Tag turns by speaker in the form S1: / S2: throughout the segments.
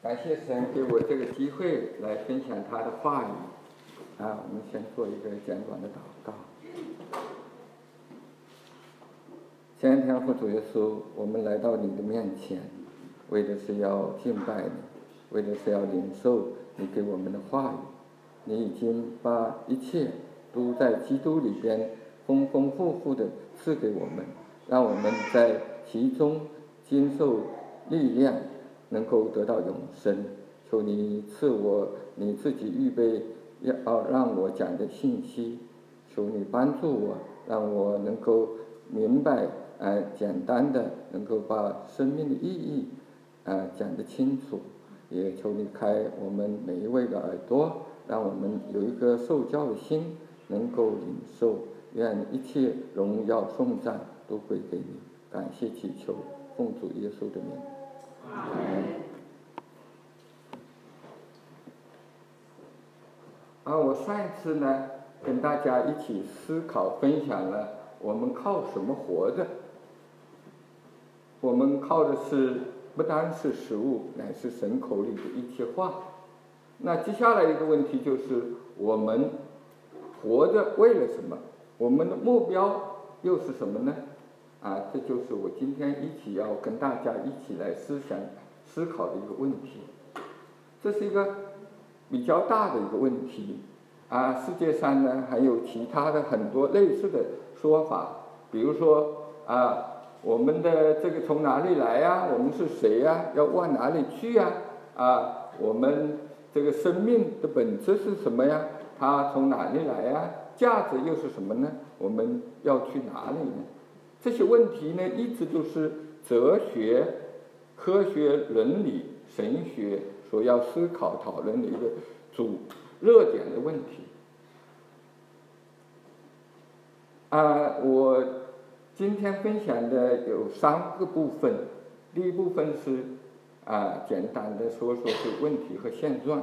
S1: 感谢神给我这个机会来分享他的话语。我们先做一个简短的祷告。亲爱的天父主耶稣，我们来到你的面前，为的是要敬拜你，为的是要领受你给我们的话语。你已经把一切都在基督里边丰丰富富的赐给我们，让我们在其中经受力量，能够得到永生。求你赐我你自己预备要让我讲的信息，求你帮助我，让我能够明白简单的能够把生命的意义讲得清楚。也求你开我们每一位的耳朵，让我们有一个受教的心，能够领受。愿一切荣耀颂赞都归给你。感谢祈求，奉主耶稣的名。我上一次呢，跟大家一起思考分享了我们靠什么活着。我们靠的是不单是食物，乃是神口里的一切话。那接下来一个问题就是，我们活着为了什么？我们的目标又是什么呢？这就是我今天一起要跟大家一起来思考的一个问题。这是一个比较大的一个问题。世界上呢还有其他的很多类似的说法，比如说我们的这个从哪里来呀？我们是谁呀？要往哪里去呀？我们这个生命的本质是什么呀？它从哪里来呀？价值又是什么呢？我们要去哪里呢？这些问题呢，一直都是哲学、科学、伦理、神学所要思考讨论的一个主热点的问题。我今天分享的有3个部分。第一部分是简单的说是问题和现状。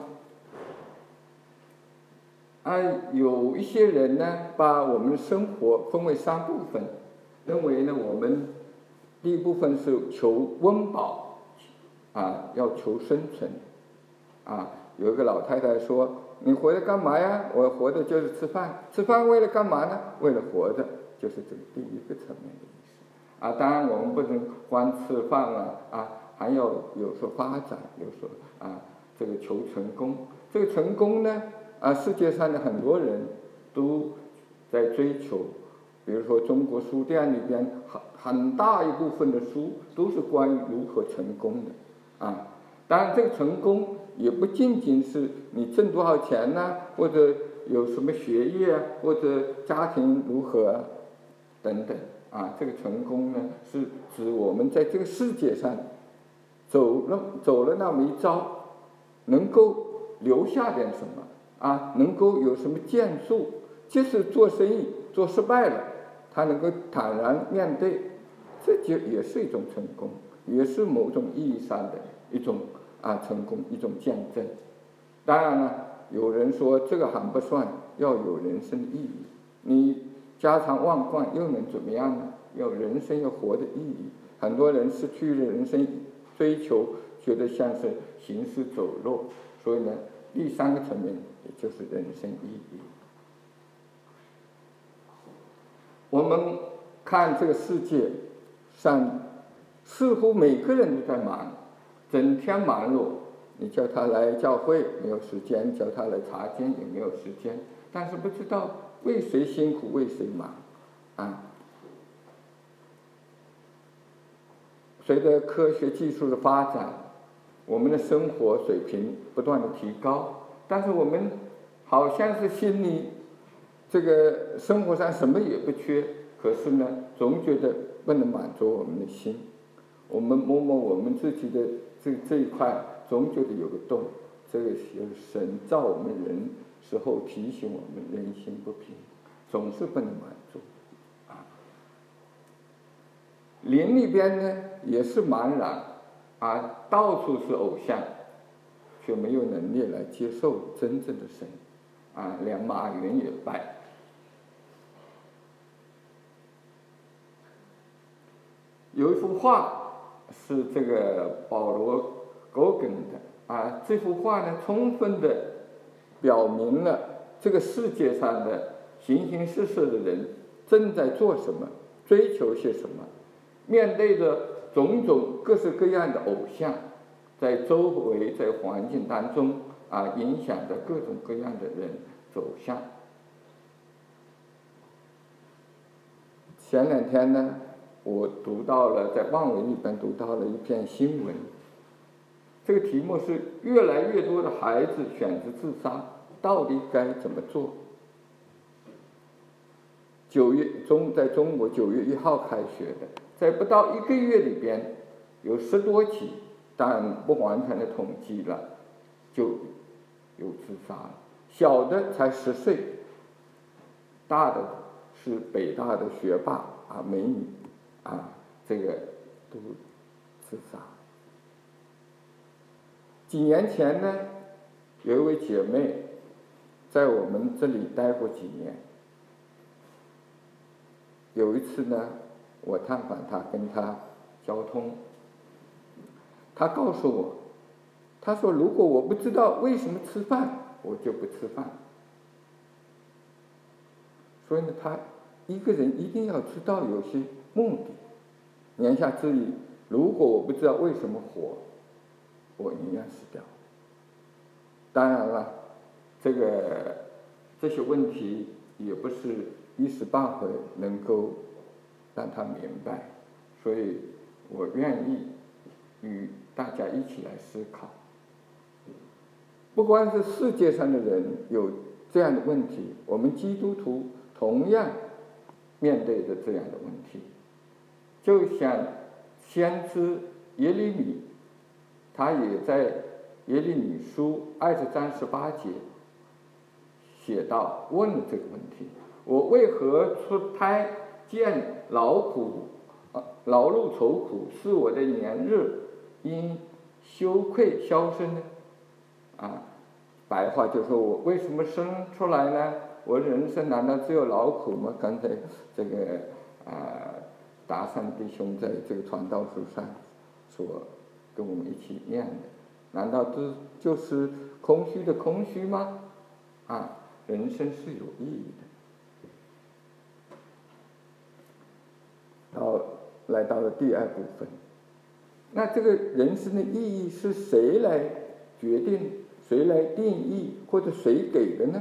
S1: 有一些人呢，把我们的生活分为3部分，认为呢，我们第一部分是求温饱，要求生存。有一个老太太说：“你活着干嘛呀？”我活着就是吃饭，吃饭为了干嘛呢？为了活着，就是这个第一个层面的意思。当然我们不能光吃饭还要有所发展，有所这个求成功。这个成功呢，世界上的很多人都在追求。比如说中国书店里边很大一部分的书都是关于如何成功的。当然这个成功也不仅仅是你挣多少钱或者有什么学业或者家庭如何等等。这个成功呢，是指我们在这个世界上走了那么一遭，能够留下点什么能够有什么建树，即使做生意做失败了，他能够坦然面对，这就也是一种成功，也是某种意义上的一种成功，一种见证。当然了，有人说这个还不算，要有人生的意义。你家财万贯又能怎么样呢？要人生要活的意义。很多人失去了人生追求，觉得像是行尸走肉。所以呢，第3个层面也就是人生意义。我们看这个世界上，似乎每个人都在忙，整天忙碌。你叫他来教会没有时间，叫他来查经也没有时间，但是不知道为谁辛苦为谁忙。随着科学技术的发展，我们的生活水平不断的提高，但是我们好像是心里这个生活上什么也不缺，可是呢，总觉得不能满足我们的心。我们摸摸我们自己的这一块，总觉得有个洞。这个是神造我们人时候提醒我们人心不平，总是不能满足。灵里边呢也是茫然到处是偶像，却没有能力来接受真正的神连马云也拜。有一幅画是这个保罗·狗梗的， 这幅画呢，充分的表明了这个世界上的形形色色的人正在做什么，追求些什么，面对着种种各式各样的偶像，在周围在环境当中影响着各种各样的人走向。前两天呢，我读到了在望文里边读到了一篇新闻，这个题目是越来越多的孩子选择自杀，到底该怎么做？在中国9月1号开学的，在不到1个月里边有10多起，但不完全的统计了，就有自杀了。小的才10岁，大的是北大的学霸美女这个都自杀。几年前呢，有一位姐妹在我们这里待过几年。有一次呢，我探访她，跟她交通，她告诉我，她说如果我不知道为什么吃饭，我就不吃饭。所以呢，她一个人一定要知道有些目的。言下之意，如果我不知道为什么活，我宁愿死掉。当然了，这些问题也不是一时半会能够让他明白，所以我愿意与大家一起来思考。不光是世界上的人有这样的问题，我们基督徒同样面对着这样的问题。就像先知耶利米，他也在耶利米书20章18节写到，问了这个问题：我为何出胎见劳碌愁苦，使我的年日因羞愧消失呢？白话就说，我为什么生出来呢？我人生难道只有劳苦吗？刚才这个达善弟兄在这个传道书上所跟我们一起念的，难道这就是空虚的空虚吗？人生是有意义的。来到了第2部分，那这个人生的意义是谁来决定、谁来定义，或者谁给的呢？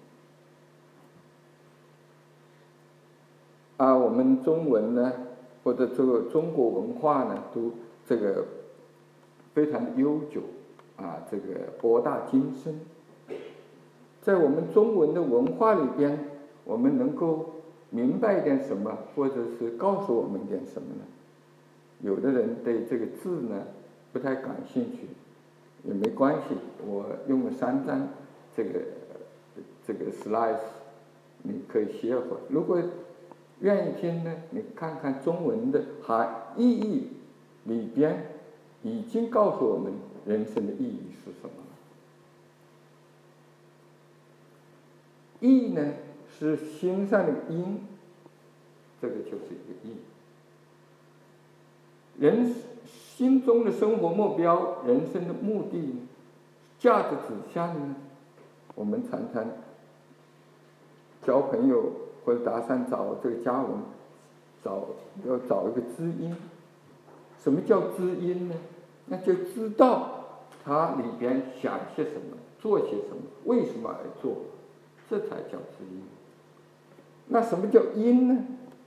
S1: 我们中文呢，或者这个中国文化呢，都这个非常的悠久这个博大精深。在我们中文的文化里边，我们能够明白一点什么，或者是告诉我们一点什么呢？有的人对这个字呢不太感兴趣，也没关系，我用了3张这个 slides， 你可以歇会儿。如果愿意听呢，你看看中文的意义里边已经告诉我们人生的意义是什么了。义呢是心上的因，这个就是一个义。人心中的生活目标、人生的目的、价值指向呢，我们常常交朋友或者打算找这个家人，要找一个知音。什么叫知音呢？那就知道他里边想些什么，做些什么，为什么而做，这才叫知音。那什么叫因呢？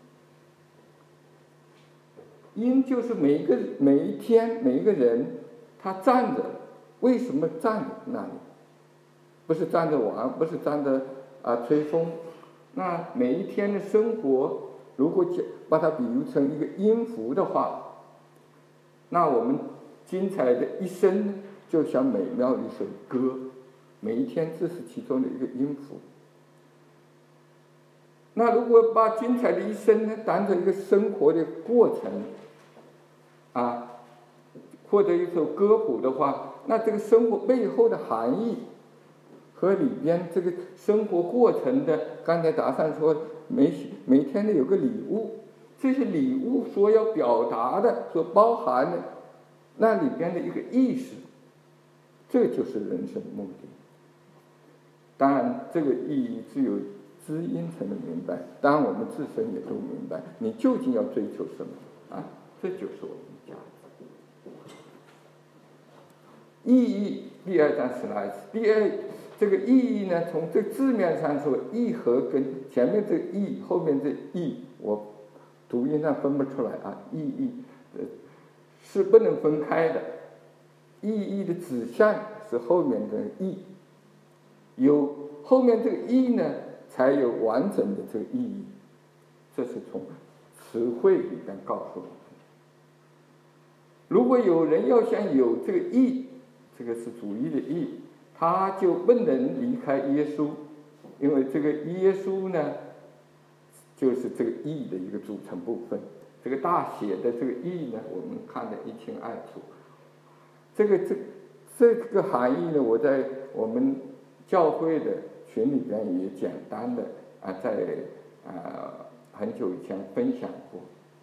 S1: 因就是每一天每一个人他站着，为什么站在那里？不是站着玩，不是站着吹风。那每一天的生活，如果把它比喻成一个音符的话，那我们精彩的一生呢，就像美妙的一首歌，每一天这是其中的一个音符。那如果把精彩的一生呢当成一个生活的过程或者一首歌谱的话，那这个生活背后的含义和里边这个生活过程的，刚才达善说每天都有个礼物，这些礼物所要表达的、所包含的那里边的一个意识， 这就是人生的目的。当然，这个意义只有知音才能明白，当然我们自身也都明白，你究竟要追求什么啊？这就是我们的价值。意义第二章12，这个意义呢，从这字面上说，义和跟前面这义，后面这义，我读音上分不出来啊，意义是不能分开的。意义的指向是后面的义，有后面这个义呢，才有完整的这个意义。这是从词汇里边告诉我们。如果有人要想有这个义，这个是主义的义，他就不能离开耶稣，因为这个耶稣呢，就是这个义的一个组成部分。这个大写的这个义呢，我们看得一清二楚。这个含义呢，我在我们教会的群里边也简单的在很久以前分享过。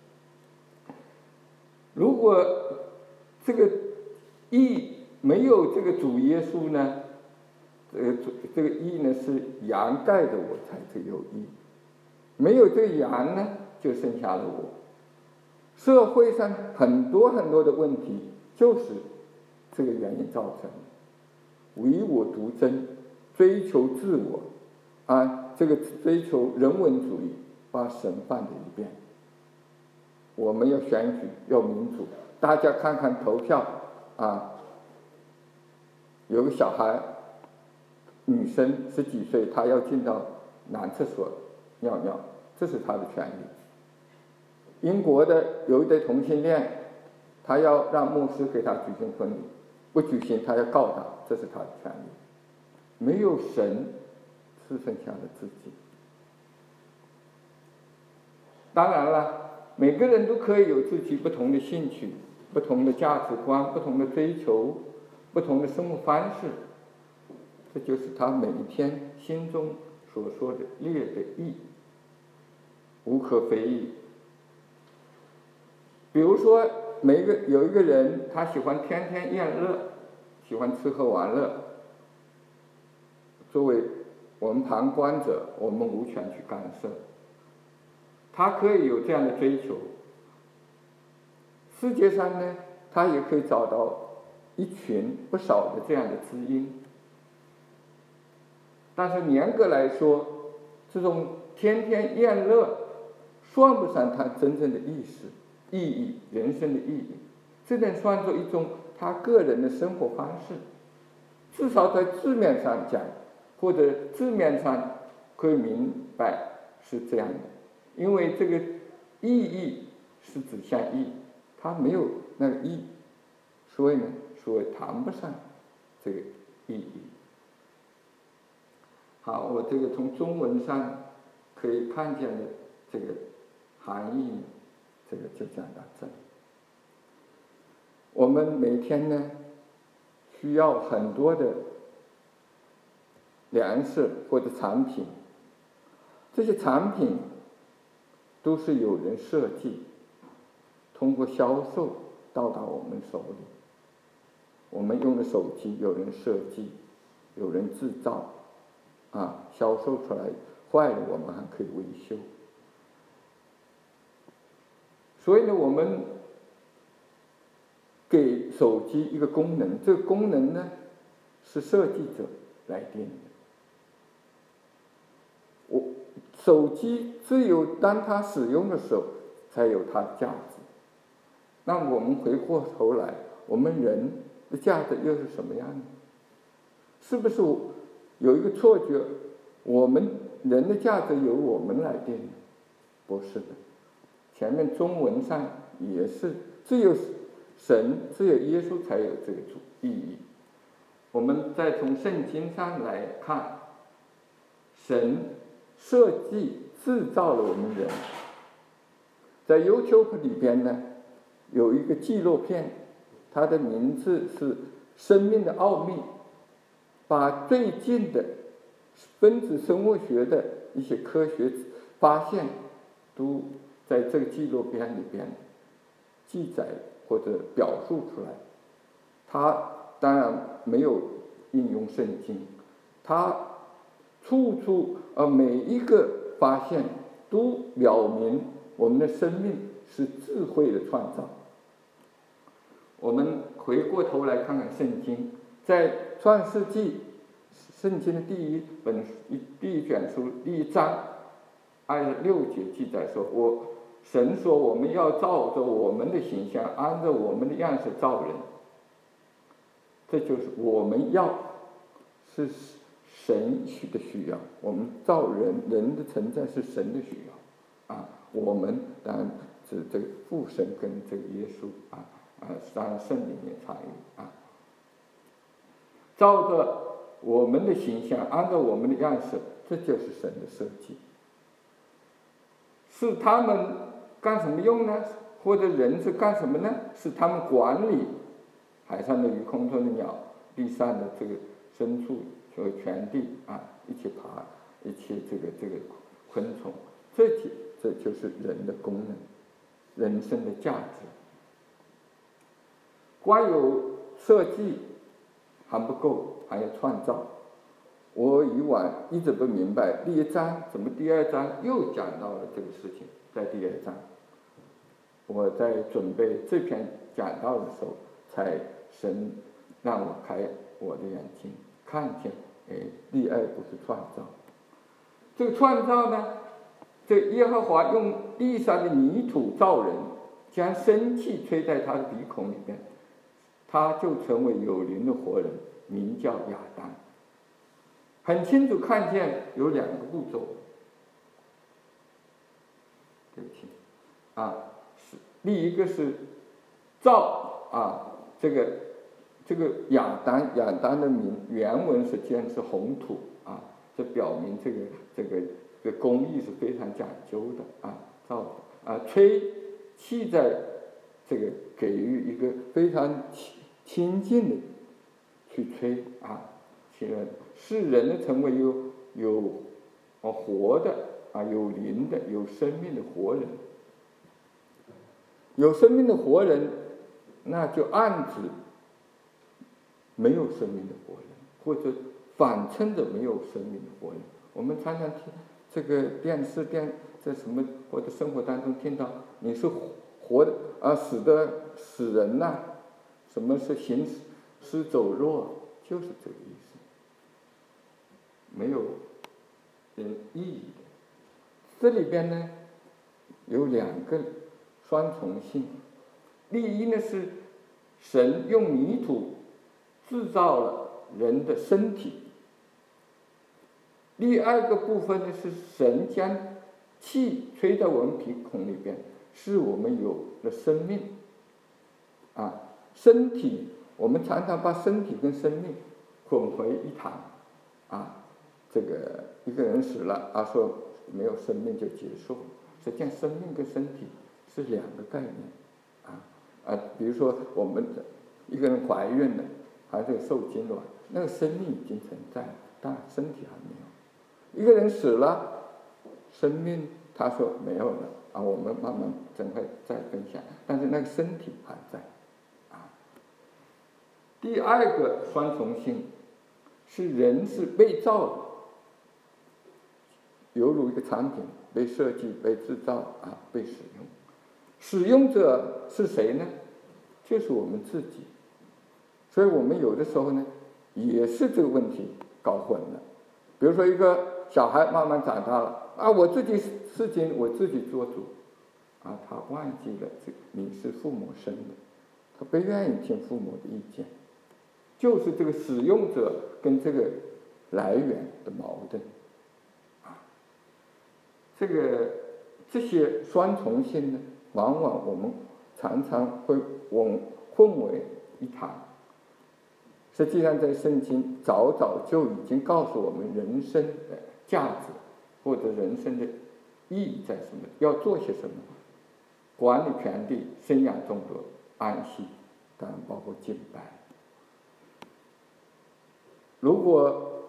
S1: 如果这个义没有这个主耶稣呢，这个义呢是羊盖的我才是有义，没有这个羊呢，就剩下了我。社会上很多很多的问题就是这个原因造成的，唯我独尊，追求自我这个追求人文主义，把神放在一边。我们要选举，要民主，大家看看投票有个小孩，女生10几岁，她要进到男厕所尿尿，这是她的权利。英国的有一对同性恋，他要让牧师给他举行婚礼，不举行他要告他，这是他的权利。没有神，只剩下了自己。当然了，每个人都可以有自己不同的兴趣、不同的价值观、不同的追求、不同的生活方式，这就是他每一天心中所说的列的义，无可非议。比如说，有一个人，他喜欢天天宴乐，喜欢吃喝玩乐。作为我们旁观者，我们无权去干涉。他可以有这样的追求。世界上呢，他也可以找到一群不少的这样的知音。但是严格来说，这种天天宴乐，算不上他真正的意义，人生的意义，这能算作一种他个人的生活方式。至少在字面上讲，或者字面上可以明白是这样的，因为这个意义是指向义，它没有那个义，所以呢，谈不上这个意义。好，我这个从中文上可以看见的这个含义，这个就讲到这里。我们每天呢，需要很多的粮食或者产品，这些产品都是有人设计，通过销售到达我们手里。我们用的手机有人设计，有人制造，销售出来坏了我们还可以维修。所以呢，我们给手机一个功能，这个功能呢是设计者来定的。手机只有当它使用的时候才有它的价值。那我们回过头来，我们人的价值又是什么样呢？是不是有一个错觉，我们人的价值由我们来定的？不是的。前面中文上也是，只有神，只有耶稣才有这个意义。我们再从圣经上来看，神设计制造了我们人。在 YouTube 里边呢，有一个纪录片，它的名字是《生命的奥秘》，把最近的分子生物学的一些科学发现都在这个纪录片里边记载或者表述出来。它当然没有应用圣经，他处处每一个发现都表明我们的生命是智慧的创造。我们回过头来看看圣经，在创世纪，圣经的第一卷书第1章26节记载说，神说我们要照着我们的形象，按照我们的样式造人。这就是我们要是神的需要，我们造人的存在是神的需要我们当然指这个父神跟这个耶稣当然圣灵也参与照着我们的形象，按照我们的样式，这就是神的设计。是他们干什么用呢？或者人是干什么呢？是他们管理海上的鱼、空中的鸟、地上的这个牲畜和全地一起爬，一起这个昆虫，这就是人的功能，人生的价值。光有设计还不够，还要创造。我以往一直不明白第1章怎么第2章又讲到了这个事情。在第2章，我在准备这篇讲道的时候，才神让我开我的眼睛，看见第2步是创造。这个创造呢，这耶和华用地上的泥土造人，将生气吹在他的鼻孔里面，他就成为有灵的活人，名叫亚当。很清楚看见有2个步骤。对不起第一个是造这个亚当的名原文实际上是红土这表明这个工艺是非常讲究的造吹气在这个给予一个非常亲近的去吹使人的成为有活的有灵的有生命的活人。有生命的活人，那就暗指没有生命的活人，或者反称着没有生命的活人。我们常常听这个电视在什么或者生活当中听到你是活的死人什么是行尸走肉，就是这个意思，没有意义的。这里边呢有2个双重性。第一呢是神用泥土制造了人的身体。第2个部分呢是神将气吹在我们鼻孔里边，使我们有了生命身体，我们常常把身体跟生命混为一谈这个一个人死了说没有生命就结束，实际上生命跟身体是2个概念比如说我们一个人怀孕了还是受精卵，那个生命已经存在了，但身体还没有。一个人死了，生命他说没有了我们慢慢等会再分享，但是那个身体还在第2个双重性是人是被造的，犹如一个产品被设计、被制造被使用。使用者是谁呢？就是我们自己。所以我们有的时候呢也是这个问题搞混了。比如说一个小孩慢慢长大了我自己事情我自己做主他忘记了你是父母生的，他不愿意听父母的意见，就是这个使用者跟这个来源的矛盾这些双重性呢，往往我们常常会混为一谈。实际上在圣经早早就已经告诉我们人生的价值或者人生的意义在什么，要做些什么，管理全地，生养众多，安息，当然包括敬拜。如果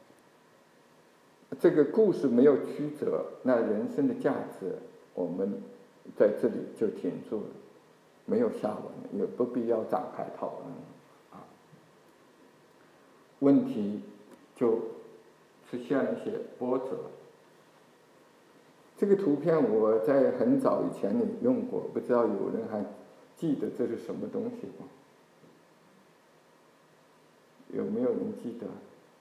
S1: 这个故事没有曲折，那人生的价值我们在这里就停住了，没有下文，也不必要展开讨论问题就出现了一些波折。这个图片我在很早以前也用过，不知道有人还记得这是什么东西吗？有没有人记得？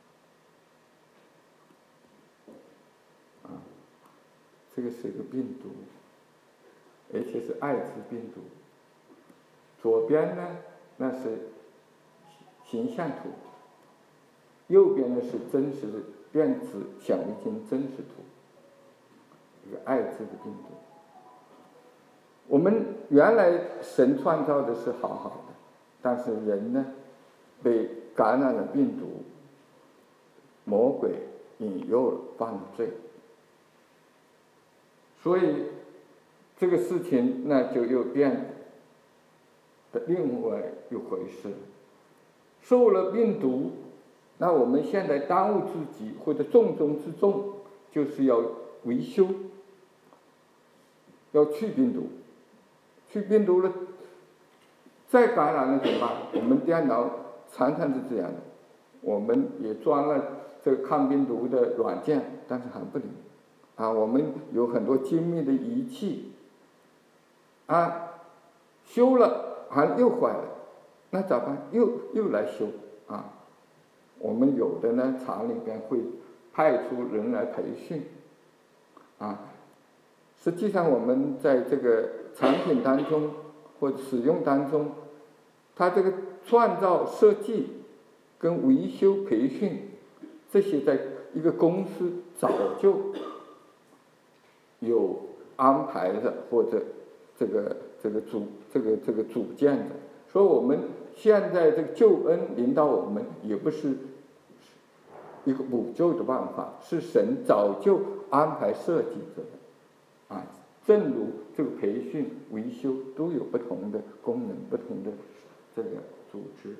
S1: 这个是一个病毒，而且是艾滋病毒。左边呢，那是形象图，右边呢是真实的电子显微镜真实图，一个艾滋的病毒。我们原来神创造的是好好的，但是人呢，被感染了病毒，魔鬼引诱了犯罪，所以这个事情那就又变的另外一回事。受了病毒，那我们现在当务之急或者重中之重，就是要维修，要去病毒。去病毒了，再感染了怎么办？我们电脑常常是这样的，我们也装了这个抗病毒的软件，但是还不灵。我们有很多精密的仪器，修了还又坏了，那咋办？又来修我们有的呢，厂里边会派出人来培训实际上我们在这个产品当中或者使用当中，它这个创造设计跟维修培训这些，在一个公司早就有安排的，或者这个组建的。所以我们现在这个救恩临到我们，也不是一个补救的办法，是神早就安排设计着的正如这个培训、维修都有不同的功能、不同的这个组织。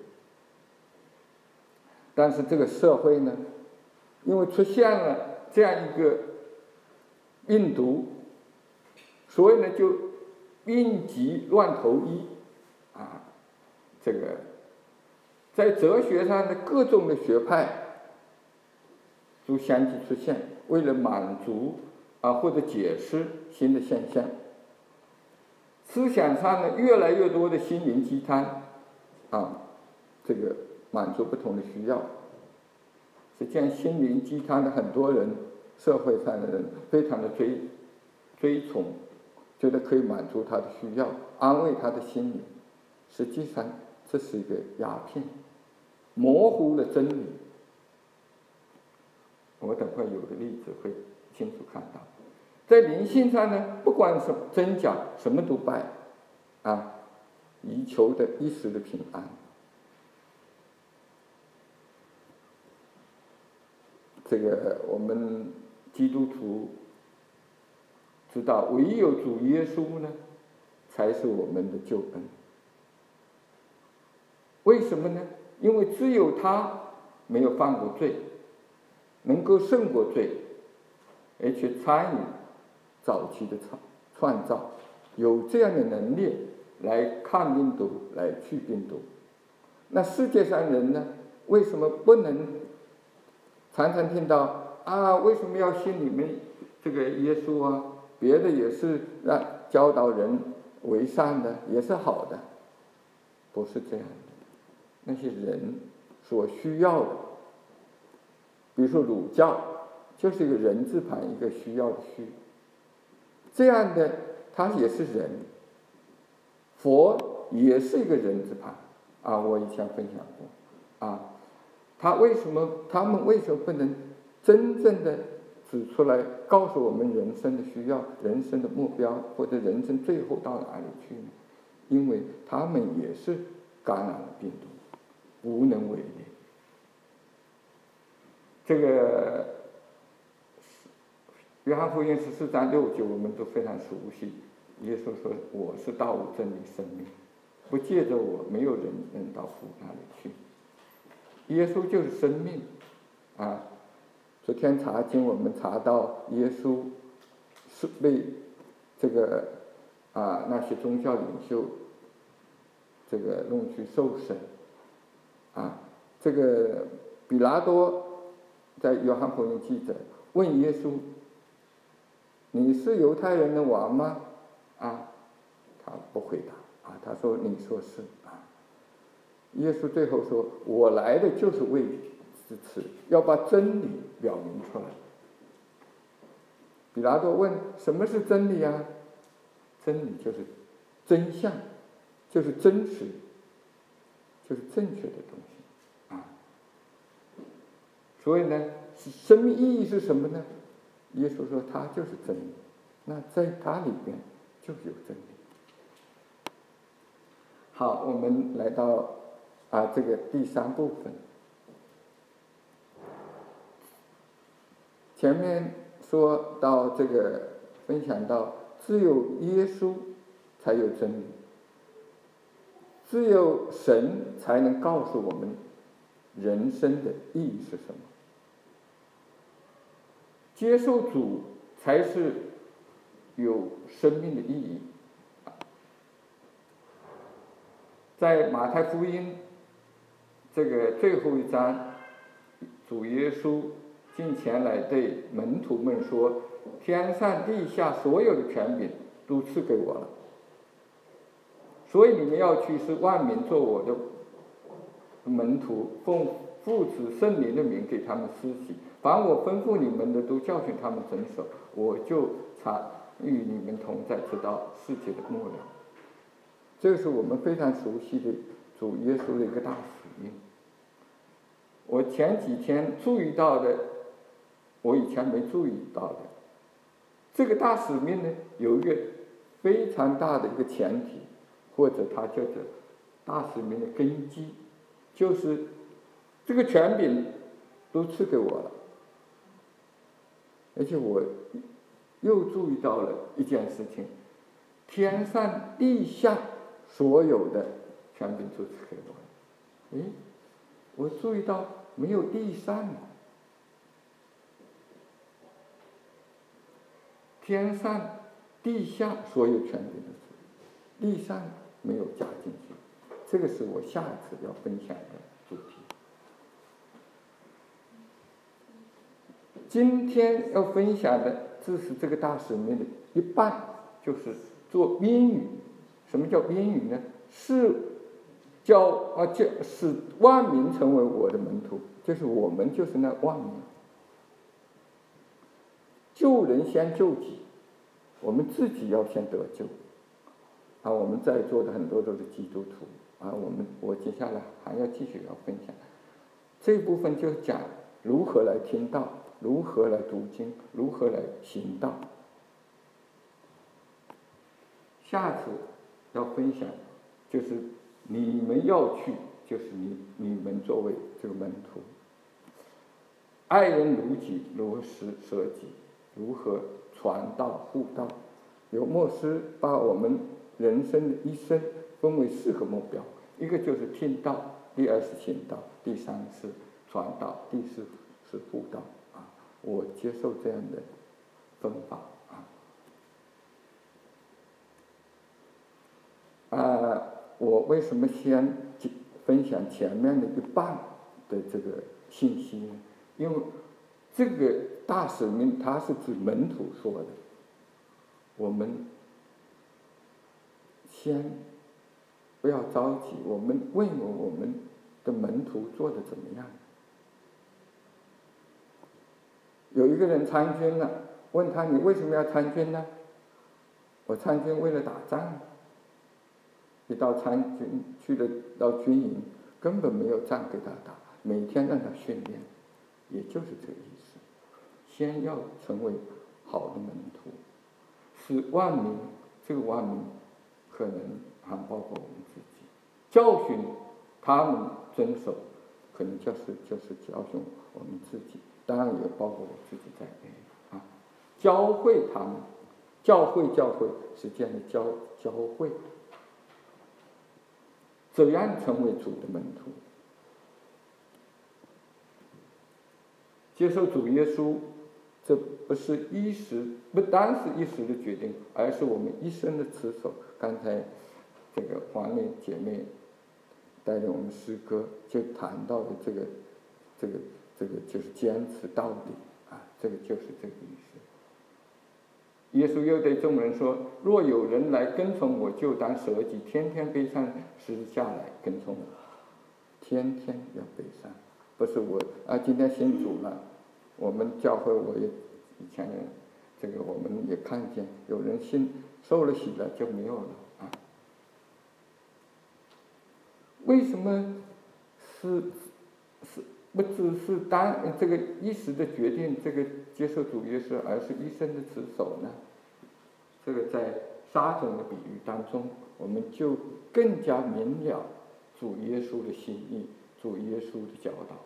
S1: 但是这个社会呢，因为出现了这样一个病毒，所以呢就病急乱投医这个在哲学上的各种的学派都相继出现，为了满足或者解释新的现象。思想上呢，越来越多的心灵鸡汤这个满足不同的需要。实际上心灵鸡汤的很多人，社会上的人非常的追崇，觉得可以满足他的需要，安慰他的心灵。实际上这是一个鸦片，模糊了真理。我等会有的例子会清楚看到。在灵性上呢，不管什么真假，什么都拜以求的一时的平安。这个我们基督徒知道，唯有主耶稣呢，才是我们的救恩。为什么呢？因为只有他没有犯过罪，能够胜过罪，而且参与早期的创造，有这样的能力来抗病毒，来去病毒。那世界上人呢，为什么不能常常听到为什么要信你们这个耶稣别的也是让教导人为善的，也是好的。不是这样的。那些人所需要的，比如说儒教，就是一个人字旁一个需要的需，这样的他也是人。佛也是一个人字旁我以前分享过他们为什么不能真正的指出来，告诉我们人生的需要、人生的目标，或者人生最后到哪里去呢？因为他们也是感染了病毒，无能为力。这个约翰福音14章6节我们都非常熟悉，耶稣说：“我是道路、真理、生命，不借着我，没有人能到父那里去。”耶稣就是生命昨天查经我们查到耶稣是被这个那些宗教领袖这个弄去受审这个比拉多在约翰福音记载问耶稣：“你是犹太人的王吗？”啊，他不回答啊，他说：“你说是啊。”耶稣最后说：“我来的就是为此，要把真理表明出来。”比拉多问：“什么是真理啊？”真理就是真相，就是真实，就是正确的东西啊。所以呢，生命意义是什么呢？耶稣说他就是真理，那在他里边就有真理。好，我们来到这个第3部分。前面说到这个，分享到只有耶稣才有真理，只有神才能告诉我们人生的意义是什么。接受主才是有生命的意义。在马太福音这个最后一章，主耶稣进前来对门徒们说：“天上地下所有的权柄都赐给我了，所以你们要去，使万民做我的门徒，奉父子圣灵的名给他们施洗，凡我吩咐你们的，都教训他们遵守，我就常与你们同在，直到世界的末了。”这是我们非常熟悉的主耶稣的一个大使命。我前几天注意到的，我以前没注意到的，这个大使命呢，有一个非常大的一个前提，或者它叫做大使命的根基，就是这个权柄都赐给我了。而且我又注意到了一件事情，天上地下所有的权柄都赐给我了。我注意到没有地上，天上地下所有权柄的事，地上没有加进去。这个是我下一次要分享的主题。今天要分享的只是这个大使命的一半，就是做宾语。什么叫宾语呢？是使万民成为我的门徒，就是我们就是那万民。救人先救己，我们自己要先得救。我们在座的很多都是基督徒我接下来还要继续要分享这一部分，就讲如何来听道，如何来读经，如何来行道。下次要分享就是你们要去，就是你们作为这个门徒，爱人如己，如何舍己，如何传道护道。有牧师把我们人生的一生分为4个目标，一个就是听道，第2是行道，第3是传道，第4是护道我接受这样的分法我为什么先分享前面的一半的这个信息呢？因为这个大使命它是指门徒说的，我们先不要着急，我们问问我们的门徒做的怎么样。有一个人参军了，问他：“你为什么要参军呢？”我参军为了打仗。一到参军去了到军营，根本没有仗给他打，每天让他训练，也就是这个意思。先要成为好的门徒，使万民，这个万民可能还包括我们自己，教训他们遵守，可能就是教训我们自己，当然也包括我自己在内教会他们，教会是这样的教会。怎样成为主的门徒？接受主耶稣，这不单是一时的决定，而是我们一生的持守。刚才这个黄丽姐妹带领我们诗歌就谈到的这个这个就是坚持到底啊，这个就是这个意思。耶稣又对众人说：若有人来跟从我，就当舍己，天天背上十字架来跟从我。天天要背上，不是我今天信主了，我们教会我也以前这个我们也看见有人受了洗了就没有了啊。为什么是不只是这个一时的决定，这个接受主耶稣，而是一生的持守呢？这个在撒种的比喻当中，我们就更加明了主耶稣的心意，主耶稣的教导。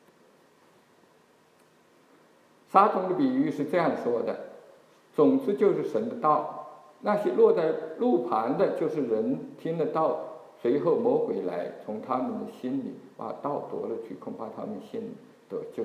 S1: 撒种的比喻是这样说的：种子就是神的道，那些落在路旁的，就是人听了道，随后魔鬼来从他们的心里把道夺了去，恐怕他们心里得救。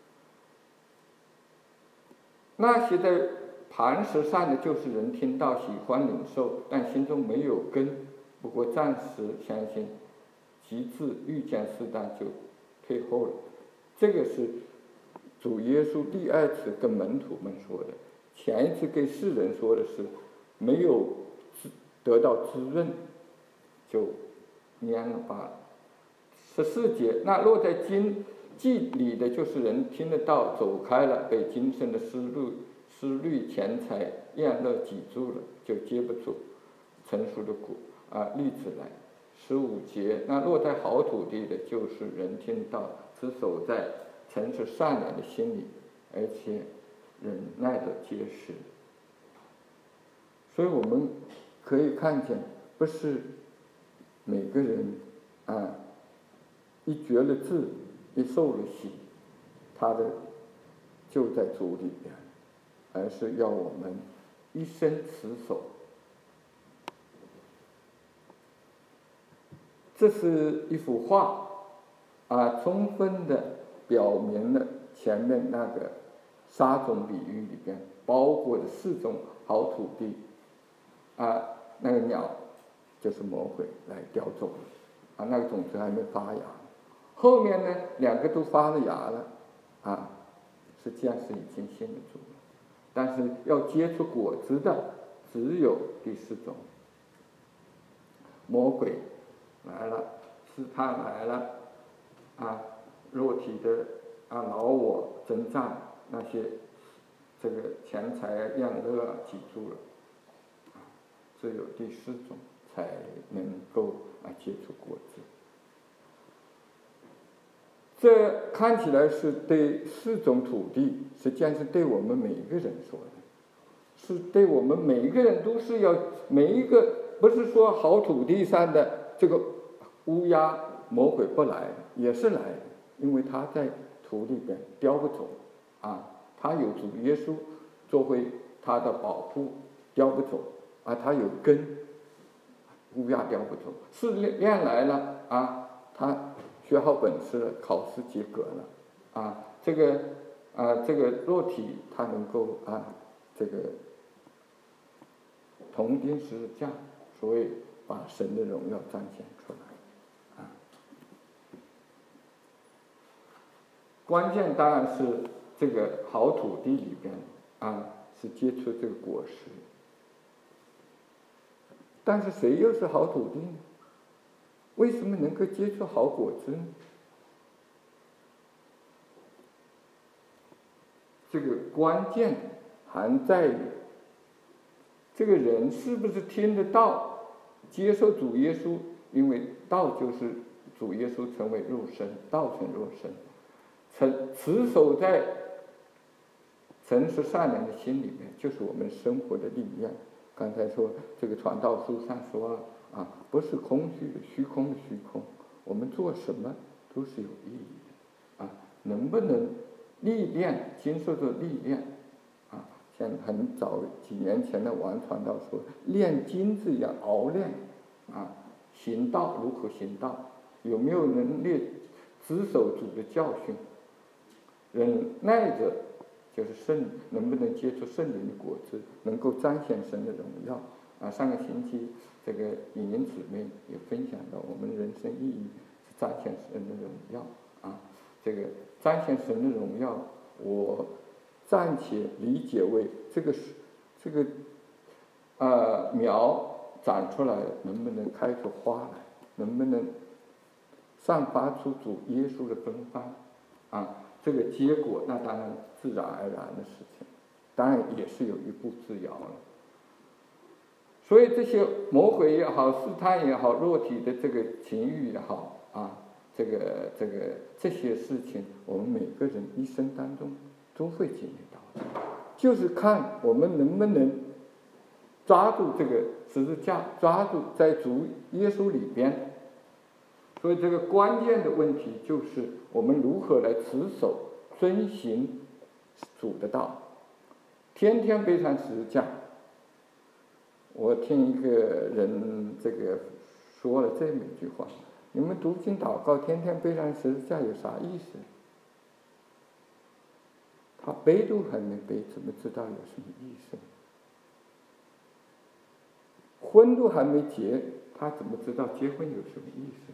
S1: 那些在磐石上的，就是人听到喜欢领受，但心中没有根，不过暂时相信，及至遇见适当就退后了。这个是主耶稣第二次跟门徒们说的，前一次跟世人说的是没有得到滋润就蔫了罢了。14节，那落在记里的，就是人听得到，走开了，被今生的思虑、钱财、厌乐挤住了，就接不住成熟的栗子来。15节，那落在好土地的，就是人听到，只守在诚实善良的心里，而且忍耐的结实。所以我们可以看见，不是每个人一决了志，一受了洗，他的就在主里边，而是要我们一生持守。这是一幅画充分的表明了前面那个撒种比喻里边包括的4种好土地那个鸟就是魔鬼来叼走了那个种子还没发芽，后面呢2个都发了芽了实际上是已经信了主了，但是要结出果子的只有第4种。魔鬼来了，试探来了肉体的老我征战，那些这个钱财厌乐挤住了只有第4种才能够结出果子。这看起来是对4种土地，实际上是对我们每一个人说的，是对我们每一个人都是要每一个，不是说好土地上的这个乌鸦魔鬼不来，也是来的，因为他在土里边叼不走他有主耶稣作为他的保护，叼不走他有根，乌鸦叼不走。试炼来了他学好本事了，考试及格了这个肉体他能够这个同钉十字架，所以把神的荣耀彰显出来关键当然是这个好土地里边是结出这个果实，但是谁又是好土地呢？为什么能够结出好果子呢？这个关键还在于这个人是不是听得到，接受主耶稣，因为道就是主耶稣成为肉身，道成肉身，持守在诚实善良的心里面，就是我们生活的力量。刚才说这个传道书上说不是空虚的虚空的虚空，我们做什么都是有意义的能不能历练，经受着历练像很早几年前的王传道说，炼金子一样熬炼行道，如何行道，有没有能力执守主的教训，忍耐着就是能不能结出圣灵的果子，能够彰显神的荣耀上个星期这个影姊妹也分享到，我们人生意义是彰显神的荣耀这个彰显神的荣耀，我暂且理解为这个苗长出来了，能不能开出花来，能不能散发出主耶稣的芬芳这个结果那当然自然而然的事情，当然也是有一步之遥了。所以这些魔鬼也好，试探也好，肉体的这个情欲也好这些事情，我们每个人一生当中都会经历到的，就是看我们能不能抓住这个十字架，抓住在主耶稣里边。所以这个关键的问题就是我们如何来持守遵行主的道，天天背上十字架。我听一个人这个说了这么一句话：你们读经祷告天天背上十字架有啥意思？他背都还没背，怎么知道有什么意思？婚都还没结，他怎么知道结婚有什么意思？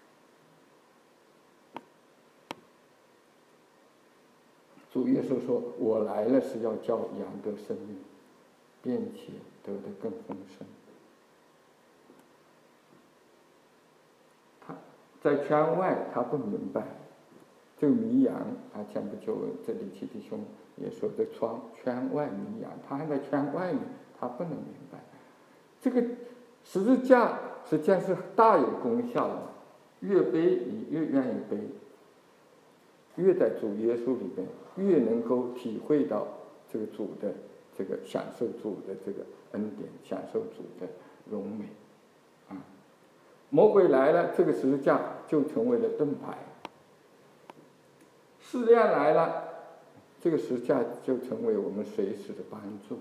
S1: 主耶稣说：我来了是要叫羊得生命，并且得的更丰盛。他在圈外他不明白，这个迷羊前不久这里奇弟兄也说这圈外迷羊，他还在圈外面，他不能明白这个十字架实际上是大有功效的，越背你越愿意背，越在主耶稣里边，越能够体会到这个主的这个享受主的这个恩典，享受主的荣美魔鬼来了，这个十字架就成为了盾牌；试炼来了，这个十字架就成为我们随时的帮助。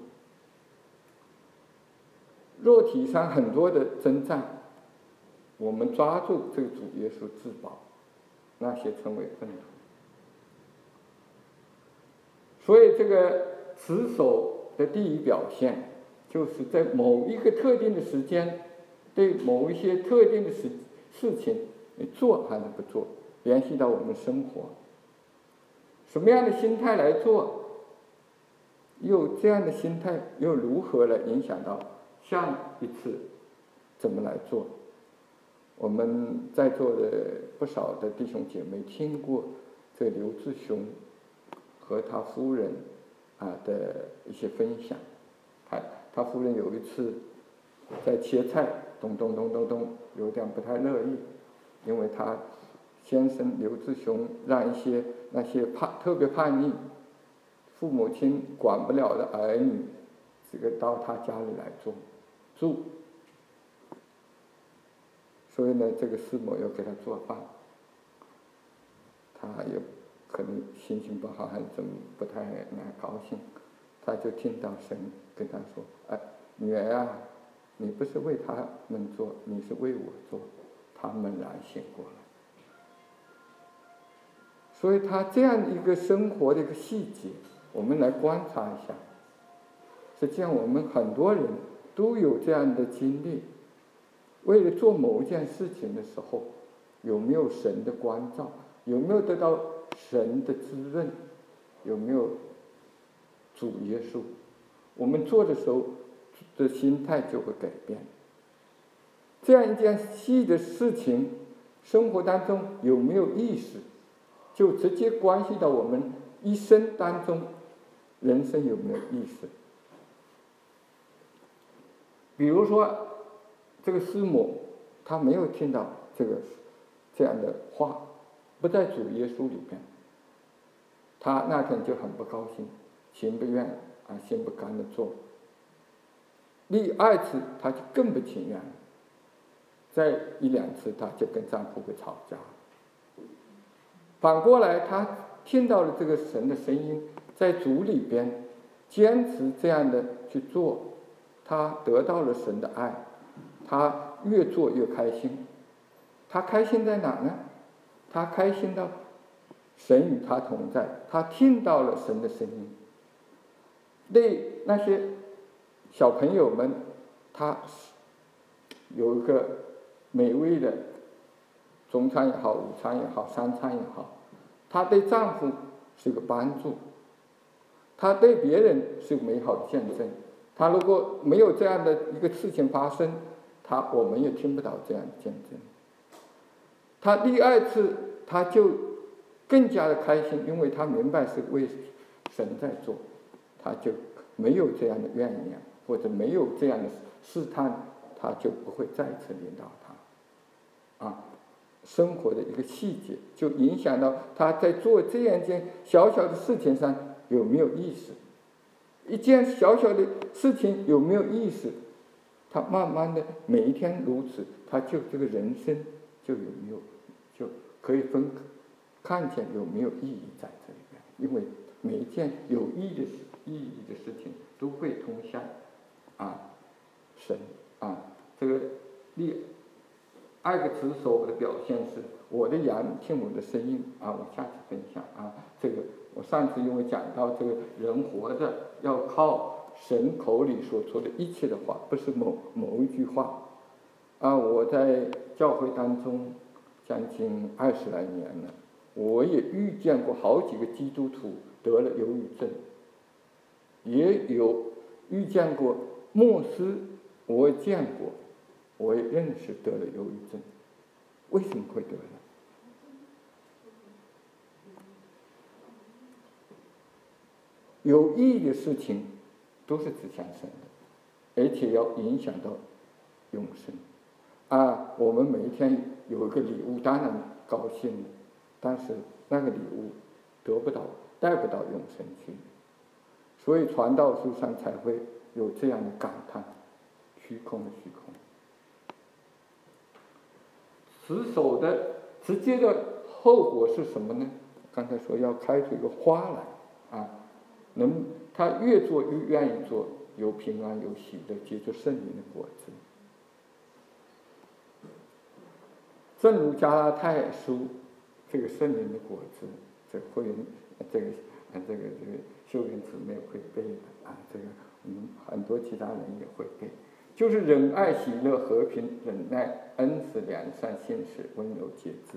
S1: 肉体上很多的征战，我们抓住这个主耶稣自保，那些成为粪土。所以这个持守的第一表现，就是在某一个特定的时间，对某一些特定的事情，你做还是不做，联系到我们生活，什么样的心态来做，又这样的心态又如何来影响到下一次怎么来做？我们在座的不少的弟兄姐妹听过这刘志雄和他夫人的一些分享。他夫人有一次在切菜，咚咚咚咚咚，有点不太乐意，因为他先生刘志雄让那些特别叛逆、父母亲管不了的儿女，这个到他家里来住，所以呢，这个师母要给他做饭，他也可能心情不好，还是怎么不太高兴，他就听到神跟他说：“女儿啊，你不是为他们做，你是为我做。”他猛然醒过来。所以他这样一个生活的一个细节，我们来观察一下。实际上，我们很多人都有这样的经历。为了做某一件事情的时候，有没有神的关照？有没有得到神的滋润？有没有主耶稣？我们做的时候的心态就会改变。这样一件细的事情，生活当中有没有意识，就直接关系到我们一生当中人生有没有意识。比如说这个师母，她没有听到这样的话，不在主耶稣里边，她那天就很不高兴，心不愿心不甘的做。第二次她就更不情愿了，再一两次她就跟丈夫会吵架。反过来，她听到了这个神的声音，在主里边坚持这样的去做，她得到了神的爱，她越做越开心。她开心在哪呢？她开心到神与她同在，她听到了神的声音。对那些小朋友们，他有一个美味的中餐也好，午餐也好，三餐也好， 她对丈夫是个帮助，她对别人是美好的见证。她如果没有这样的一个事情发生，我们也听不到这样的见证。她第二次，她就更加的开心，因为她明白是为神在做，她就没有这样的怨言，或者没有这样的试探，她就不会再次领导她。生活的一个细节就影响到她在做这样一件小小的事情上有没有意识。一件小小的事情有没有意识，她慢慢的每一天如此，她就这个人生就有没有，就可以看见有没有意义在这里面。因为每一件有意义的事情都会通向神。这个第二个持守的表现是我的羊听我的声音。我下次分享。这个我上次因为讲到这个人活着要靠神口里所说的一切的话，不是某一句话。我在教会当中将近20来年了，我也遇见过好几个基督徒得了忧郁症，也有遇见过牧师，我也见过，我也认识得了忧郁症。为什么会得呢？有意义的事情都是指向神的，而且要影响到永生。我们每一天有一个礼物，当然高兴了，但是那个礼物带不到永生去。所以传道书上才会有这样的感叹：虚空的虚空。持守的直接的后果是什么呢？刚才说要开出一个花来。他越做越愿意做，有平安有喜乐，结出圣灵的果子。正如加拉太书这个圣灵的果子，这个修院姊妹会背的。这个我们很多其他人也会背，就是仁爱、喜乐、和平、忍耐、恩慈、良善、信实、温柔、节制。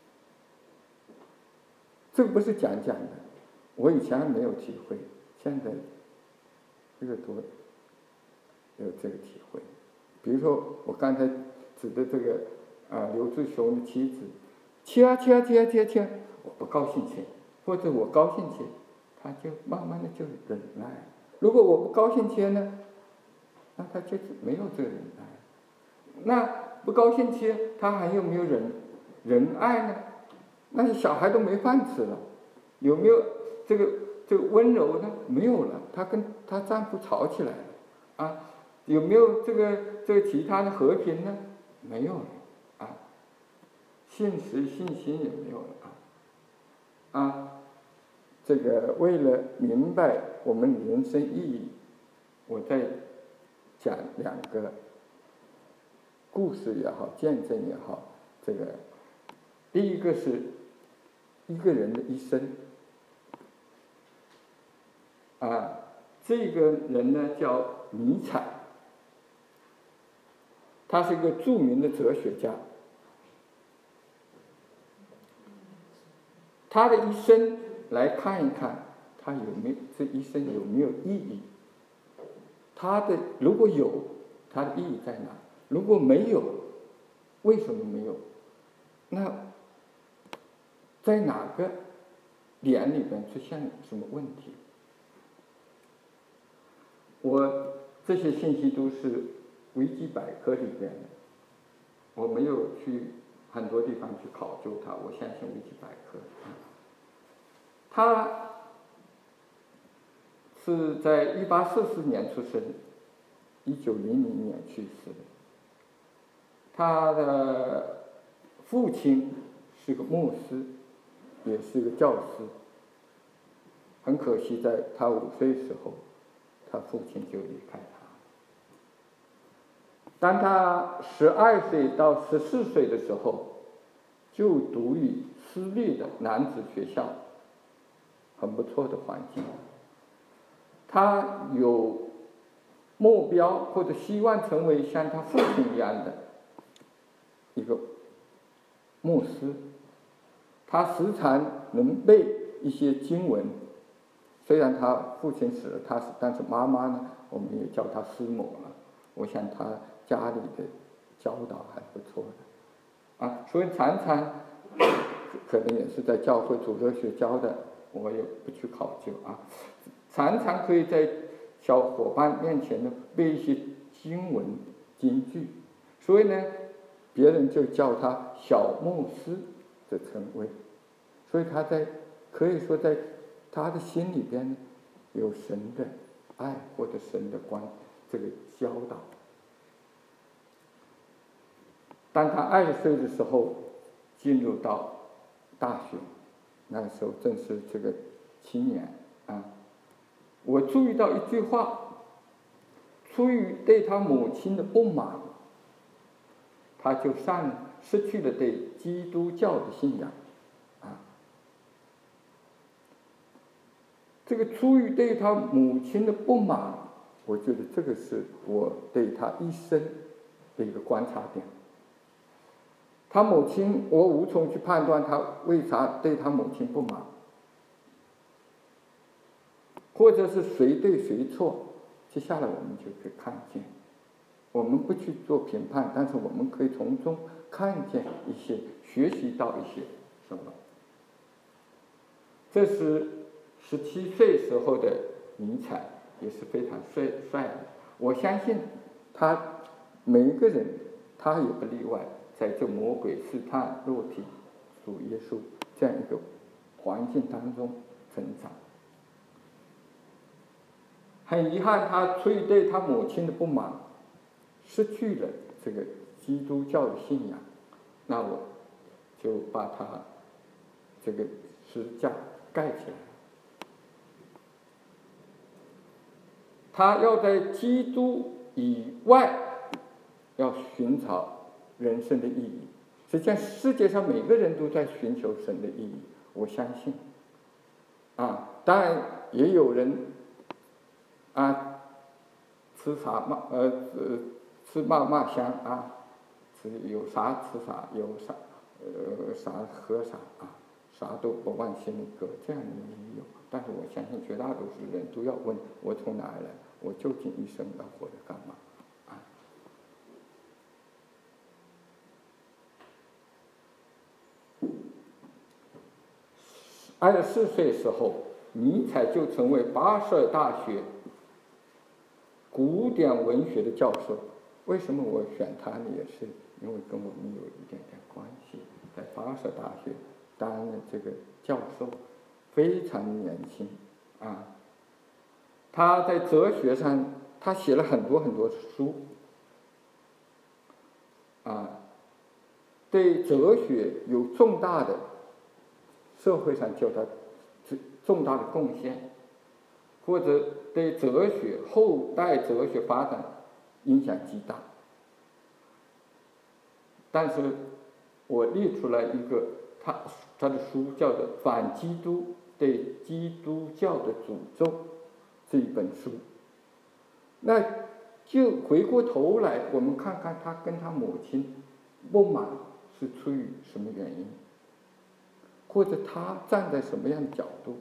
S1: 这个不是讲的，我以前还没有体会，现在这个多有这个体会。比如说我刚才指的这个刘志雄的妻子，切，我不高兴切，或者我高兴切，他就慢慢的就忍耐。如果我不高兴切呢，那他就是没有这个忍耐。那不高兴切，他还有没有仁爱呢？那小孩都没饭吃了，有没有这个温柔呢？没有了，她跟她丈夫吵起来了。有没有这个其他的和平呢？没有了。信实信心也没有了。这个为了明白我们人生意义，我再讲2个故事也好，见证也好。这个第一个是一个人的一生。这个人呢叫尼采，他是一个著名的哲学家。他的一生来看一看，他这一生有没有意义？如果有，他的意义在哪？如果没有，为什么没有？那在哪个点里边出现什么问题？我这些信息都是维基百科里边的，我没有去很多地方去考究它，我相信维基百科。他是在1844年出生，1900年去世的。他的父亲是个牧师，也是个教师。很可惜，在他5岁时候，他父亲就离开他。当他12岁到14岁的时候，就读于私立的男子学校，很不错的环境。他有目标或者希望成为像他父亲一样的一个牧师。 他时常能背一些经文。虽然他父亲死了，但是妈妈呢，我们也叫他师母了。我想他家里的教导还不错的，所以常常可能也是在教会主日学教的，我也不去考究常常可以在小伙伴面前呢背一些经文金句，所以呢，别人就叫他小牧师的称谓。所以他可以说在他的心里边有神的爱或者神的这个教导。当他20岁的时候进入到大学，那个时候正是这个青年我注意到一句话，出于对他母亲的不满，他就失去了对基督教的信仰这个出于对他母亲的不满，我觉得这个是我对他一生的一个观察点。他母亲，我无从去判断他为啥对他母亲不满，或者是谁对谁错。接下来我们就可以看见，我们不去做评判，但是我们可以从中看见一些，学习到一些什么。这是17岁时候的尼采，也是非常帅的。我相信他每一个人，他也不例外，在这魔鬼试探肉体主耶稣这样一个环境当中成长。很遗憾，他出于对他母亲的不满，失去了这个基督教的信仰。那我就把他这个十字架盖起来。他要在基督以外要寻找人生的意义。实际上世界上每个人都在寻求神的意义，我相信当然也有人吃啥吃嘛香有啥吃啥，有啥喝啥啥都不忘心里搁，这样的也有。但是我相信绝大多数人都要问，我从哪儿来，我究竟一生要活着干嘛24岁时候，尼采就成为巴塞尔大学古典文学的教授。为什么我选他呢？也是因为跟我们有一点点关系。在巴塞尔大学担任这个教授，非常年轻他在哲学上，他写了很多很多书对哲学有重大的社会上叫他重大的贡献，或者对哲学后代哲学发展影响极大。但是我列出来一个他的书叫做《反基督对基督教的诅咒》这一本书。那就回过头来，我们看看他跟他母亲不满是出于什么原因，或者他站在什么样的角度。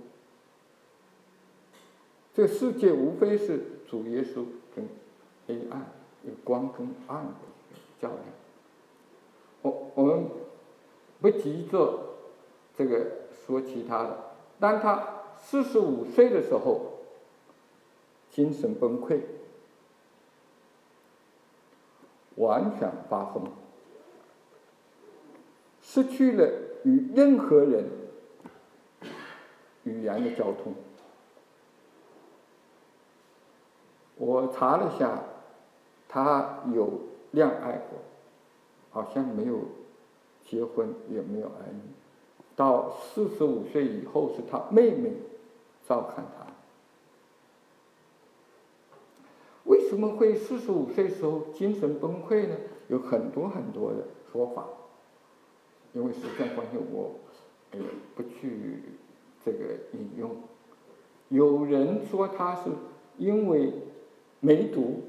S1: 这个世界无非是主耶稣跟黑暗，有光跟暗的较量。我们不急着这个说其他的。当他45岁的时候，精神崩溃，完全发疯，失去了与任何人语言的交通。我查了下，他有恋爱过，好像没有结婚，也没有儿女。到45岁以后，是他妹妹照看他。为什么会45岁时候精神崩溃呢？有很多很多的说法，因为时间关系，我不去这个引用。有人说他是因为梅毒，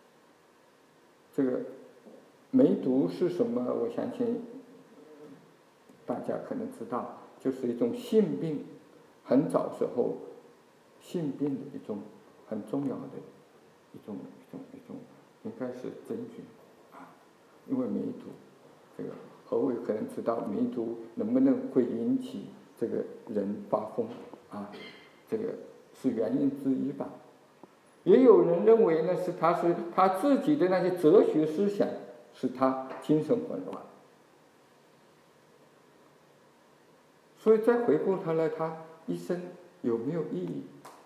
S1: 这个梅毒是什么？我相信大家可能知道，就是一种性病，很早时候性病的一种很重要的一种，应该是真菌啊，因为梅毒，这个何伟可能知道梅毒能不能会引起这个人发疯啊，这个是原因之一吧。也有人认为呢，是他自己的那些哲学思想使他精神混乱。所以再回过头来，他一生有没有意义？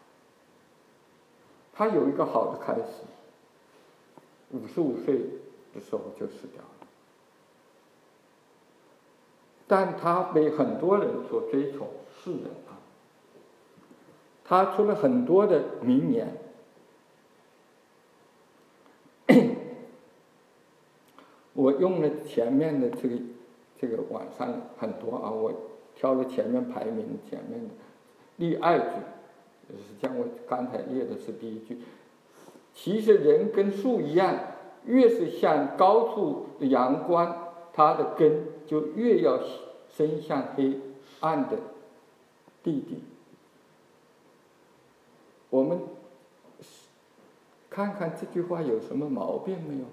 S1: 他有一个好的开始，55岁的时候就死掉了，但他被很多人所追崇，世人啊，他出了很多的名言。我用了前面的这个网上很多啊，我挑了前面排名前面的第2句，实际上我刚才列的是第1句。其实人跟树一样，越是向高处的阳光，它的根就越要伸向黑暗的地底。我们看看这句话有什么毛病没有？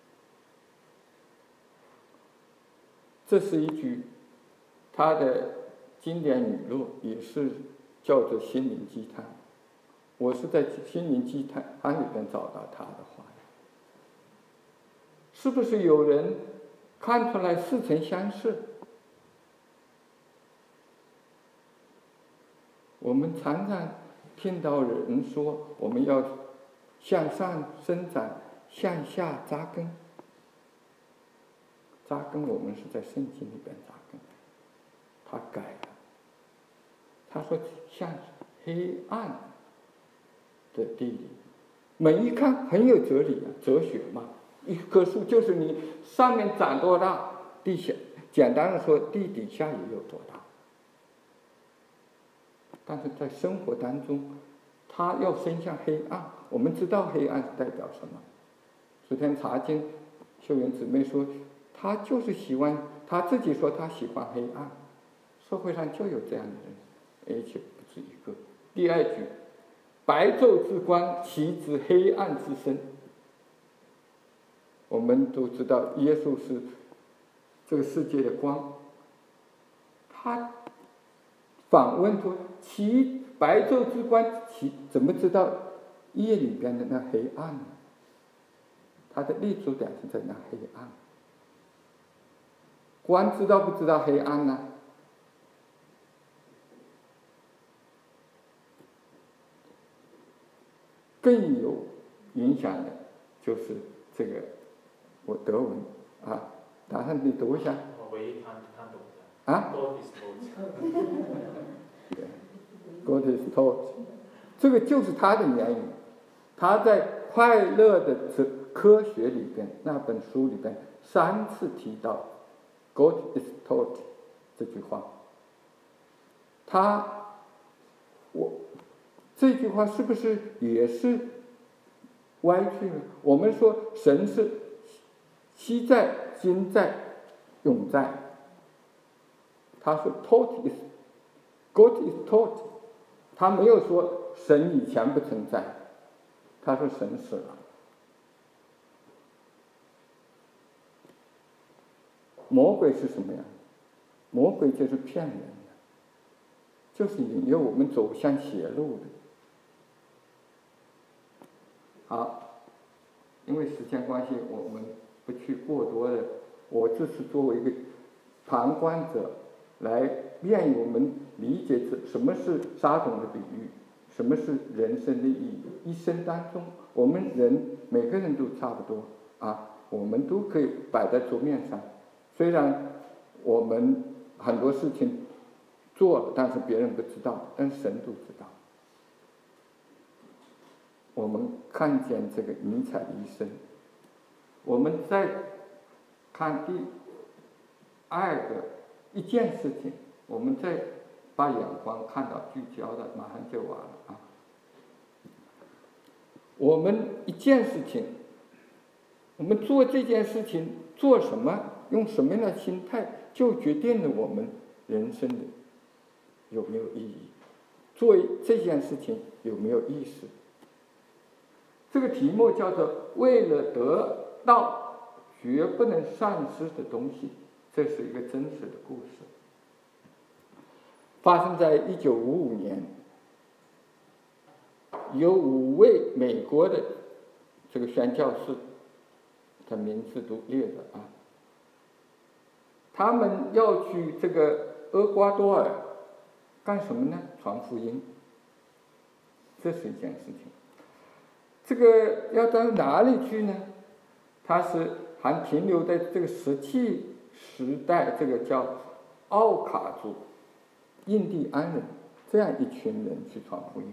S1: 这是一句他的经典语录，也是叫做心灵鸡汤。我是在心灵鸡汤里边找到他的话。是不是有人看出来似曾相识？我们常常听到人说，我们要向上生长，向下扎根。扎根，我们是在圣经里边扎根。他改了，他说向黑暗的地里。门一看很有哲理啊，哲学嘛。一棵树就是你上面长多大，地下简单的说，地底下也有多大。但是在生活当中，他要伸向黑暗。我们知道黑暗是代表什么？昨天查经秀媛姊妹说，他就是喜欢，他自己说他喜欢黑暗。社会上就有这样的人，而且不止一个。第2句，白昼之光岂止黑暗之身。我们都知道耶稣是这个世界的光，他反问说，其白昼之光怎么知道夜里边的那黑暗呢？他的立足点是在那黑暗。光知道不知道黑暗呢？更有影响的就是这个我德文啊，打算你读一下。
S2: 我唯一看懂
S1: 啊
S2: 的。God is
S1: God is taught， 这个就是他的言语。他在《快乐的科学》里边那本书里边3次提到 God is taught 这句话。这句话是不是也是歪曲呢？我们说神是昔在、今在、永在。他说 God is taught， 他没有说神以前不存在，他说神死了。魔鬼是什么呀？魔鬼就是骗人的，就是引诱我们走向邪路的。好，因为时间关系，我们不去过多的。我这是作为一个旁观者，来便于我们理解什么是撒种的比喻，什么是人生的意义。一生当中，我们人每个人都差不多啊，我们都可以摆在桌面上。虽然我们很多事情做了，但是别人不知道，但神都知道。我们看见这个尼采的一生，我们再看第2个一件事情，我们再把眼光看到聚焦的，马上就完了啊。我们一件事情，我们做这件事情做什么，用什么样的心态就决定了我们人生的有没有意义，做这件事情有没有意思。这个题目叫做为了得到绝不能丧失的东西，这是一个真实的故事，发生在1955年，有5位美国的这个宣教士，他名字都列着啊，他们要去这个厄瓜多尔干什么呢？传福音，这是一件事情。这个要到哪里去呢？他是还停留在这个17时代，这个叫奥卡族印第安人这样一群人去传福音。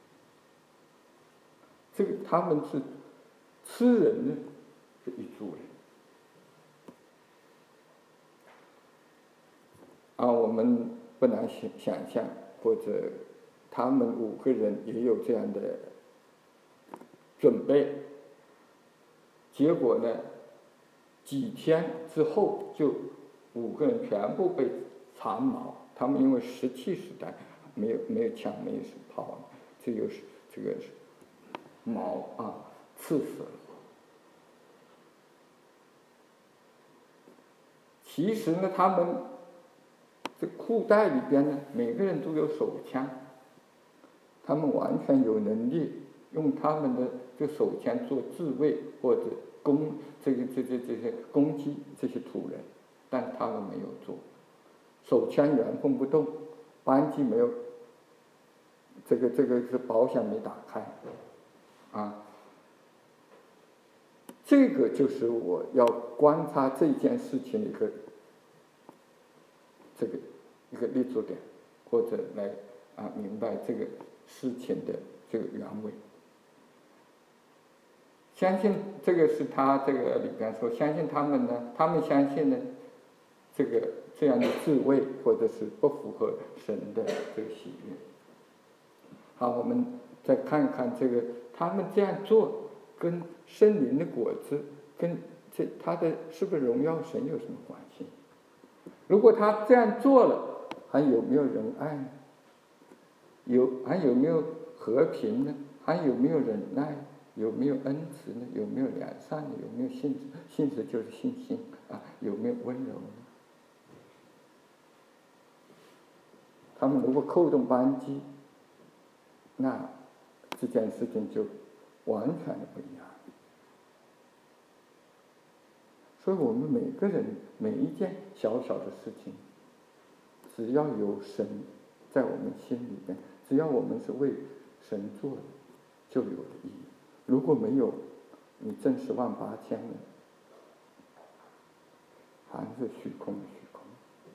S1: 这个他们是吃人的这一族人啊，我们不难想象，或者他们5个人也有这样的准备，结果呢，几天之后就5个人全部被长矛，他们因为17时代没有枪，没有炮，只有这个矛啊，刺死了。其实呢，他们这裤袋里边呢，每个人都有手枪，他们完全有能力用他们的这手枪做自卫或者这些攻击这些土人，但他们没有做，手枪原封不动，扳机没有，这个是保险没打开，啊，这个就是我要观察这件事情的一个立足点，或者来明白这个事情的这个原委。相信这个是他这个里边说，相信他们呢，他们相信呢，这样的自卫或者是不符合神的这个喜悦。好，我们再看看这个他们这样做跟圣灵的果子跟他的是不是荣耀神有什么关系？如果他这样做了，还有没有仁爱呢？还有没有和平呢？还有没有忍耐？有没有恩慈呢？有没有良善呢？有没有信实？信实就是信心啊！有没有温柔呢？他们如果扣动扳机，那这件事情就完全的不一样。所以我们每个人每一件小小的事情，只要有神在我们心里边，只要我们是为神做的，就有了意义。如果没有，你挣10万8千呢，还是虚空的虚空。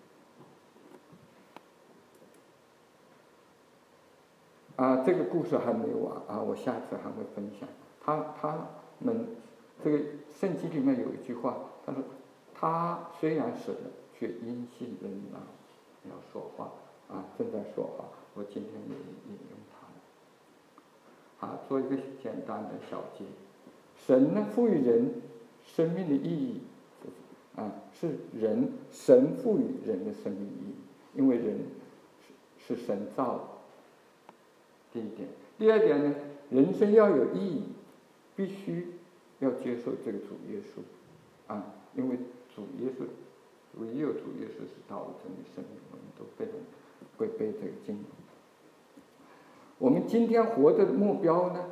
S1: 这个故事还没完啊，我下次还会分享。他们这个圣经里面有一句话，他说：“他虽然死了，却因信仍然要说话正在说话。”我今天也引用他。做一个简单的小结。神呢赋予人生命的意义，是神赋予人的生命意义，因为人是神造的。第一点，第二点呢，人生要有意义，必须要接受这个主耶稣，因为唯有主耶稣是道路真理生命，我们都会背这个经文。我们今天活的目标呢，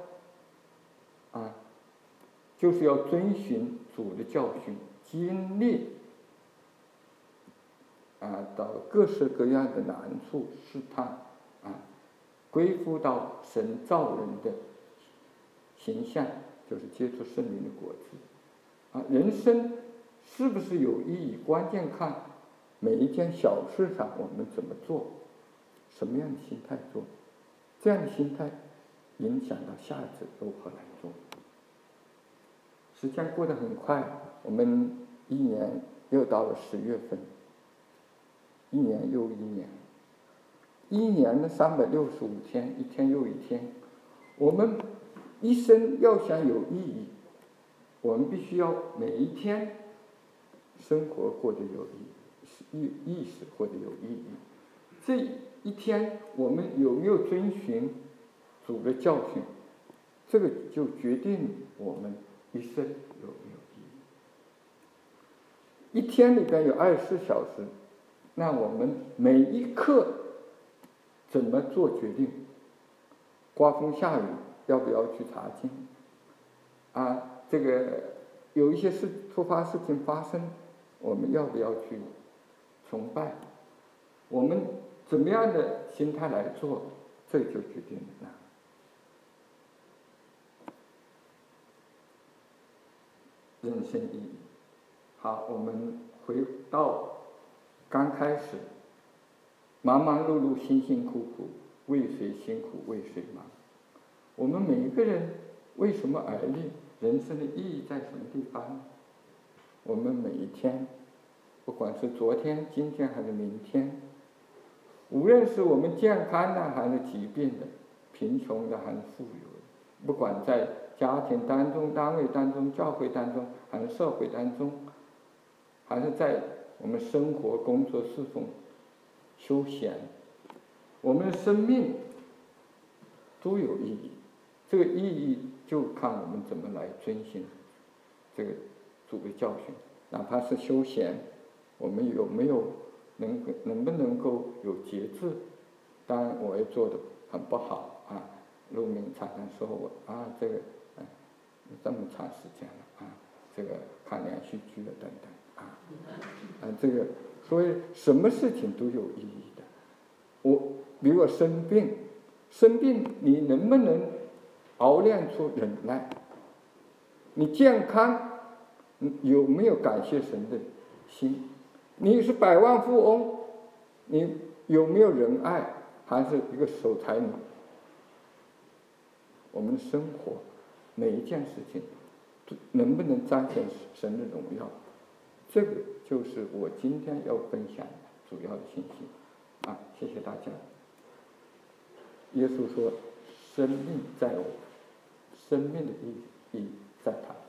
S1: 就是要遵循主的教训，经历到各式各样的难处试探，归附到神造人的形象，就是接触圣灵的果子。人生是不是有意义？关键看每一件小事上我们怎么做，什么样的心态做，这样的心态影响到下一次如何来做。时间过得很快，我们1年又到了10月份，1年又1年，1年的365天，一天又一天。我们一生要想有意义，我们必须要每一天生活过得有意义， 意识或者有意义。这一天我们有没有遵循主的教训，这个就决定我们一生有没有意义。一天里边有24小时，那我们每一刻怎么做决定？刮风下雨要不要去查经？这个有一些突发事情发生，我们要不要去崇拜？我们怎么样的心态来做，这就决定了。人生意义。好，我们回到刚开始，忙忙碌碌，辛辛苦苦，为谁辛苦为谁忙？我们每一个人为什么而立？人生的意义在什么地方？我们每一天，不管是昨天、今天还是明天，无论是我们健康的还是疾病的，贫穷的还是富有的，不管在家庭当中、单位当中、教会当中，还是社会当中，还是在我们生活、工作、侍奉、休闲，我们的生命都有意义。这个意义就看我们怎么来遵循这个主的教训。哪怕是休闲，我们有没有能不能够有节制？当然我也做的很不好陆明常常说我这个这么长时间了这个看连续剧了等等这个所以什么事情都有意义的。比如我生病你能不能熬练出忍耐？你健康有没有感谢神的心？你是百万富翁，你有没有仁爱？还是一个守财奴？我们的生活每一件事情能不能彰显神的荣耀？这个就是我今天要分享的主要的信息谢谢大家。耶稣说：“生命在我，生命的意义在他。”